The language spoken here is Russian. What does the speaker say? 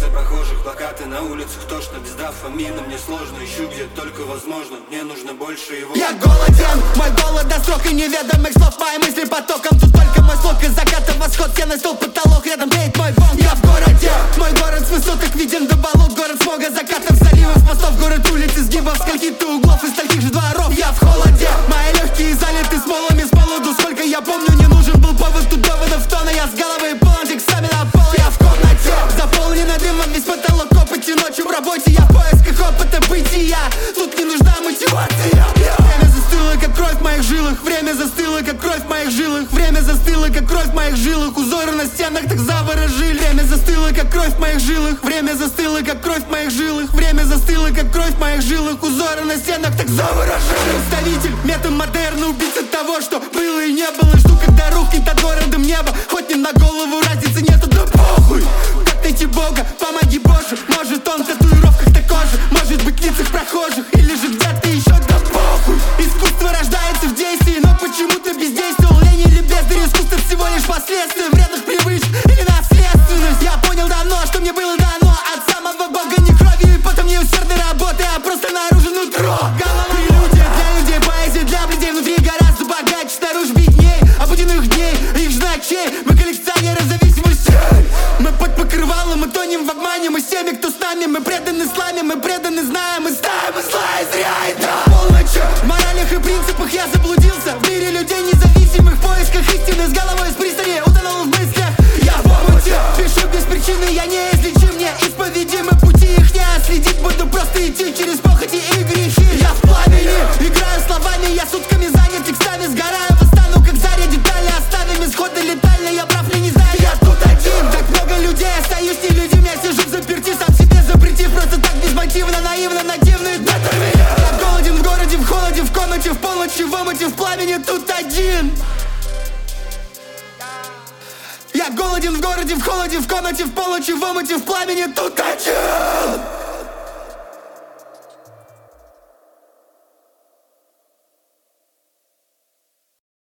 прохожих, плакаты на улицах тошно. Без дофамина мне сложно, ищу где только возможно. Мне нужно больше его. Я голоден, мой голод до срок и неведомых слов. Мои мысли потоком, тут только мой слог. Из заката в восход, стены, стол, потолок. Рядом тлеет мой бонг. Я в городе, мой город с высоток виден до болот. Город смога, закатов, заливов, мостов. Город улиц, изгибов, скольких-то углов из таких же дворов. Я в холоде, мои легкие залиты смолами с молоду. Сколько я помню, не нужен был повод. Тут доводов тона, я с головы полон текстами на пол. Я в комнате, заполнена дымом, весь потолок опыте. Ночью в работе, я в поисках опыта бытия. Тут не нужна мотивация. Время застыло, как кровь в моих жилах. Время застыло, как кровь в моих жилах. Время застыло, как кровь в моих жилах. Узоры на стенах так заворожили. Время застыло, как кровь в моих жилах. Время застыло, как кровь в моих жилах. Время застыло, как кровь в моих жилах. Узоры на стенах так заворожили. Представитель метамодерна, убийца того, что было и не было. Жду, когда рухнет над городом небо. Хоть не на голову разницы нету, да похуй. Как найти Бога, помоги Боже. Может он в татуировках на коже, может быть в лицах прохожих, или же где-то еще, да похуй. Искусство рождается в действии, но почему-то бездействовал. Лень или бездарь, искусство всего лишь последствия вредных привычек или наследственность. Я понял давно, что мне было дано от самого Бога. Не кровью и потом не усердной работы, а просто наружу нутро. Прелюдия для людей, поэзия для бледей. Внутри гораздо богаче, снаружи бедней. Обыденных дней, их значей. Мы коллекционеры зависимости. Мы под покрывалом, мы тонем в обмане. Мы с теми, кто с нами, мы преданы сламе. Мы преданы знаем, мы знаем, мы зла и зря. Это полночь. В моралях и принципах я заблудился. В мире людей независимых, в поисках истины. С головой с пристани утонул в мыслях. Я в омуте, пишу без причины. Я неизлечим, неисповедимы пути их не отследить. Буду просто идти через похоти и грехи. Я в пламени, играю словами. Я сутками занят текстами, сгораю. Восстану как заря, детали оставим. Исходы летальные, я прав ли не знаю. Я тут один, так много людей. Остаюсь нелюдим, я сижу в заперти. Сам себе запретив, просто так безмотивно, наивно, нативно. Это меня. Я голоден в городе, в холоде, в комнате, в полночи, в омуте, в пламени. Тут один. Я голоден в городе, в холоде, в комнате, в полночи, в омуте, в пламени. Тут один.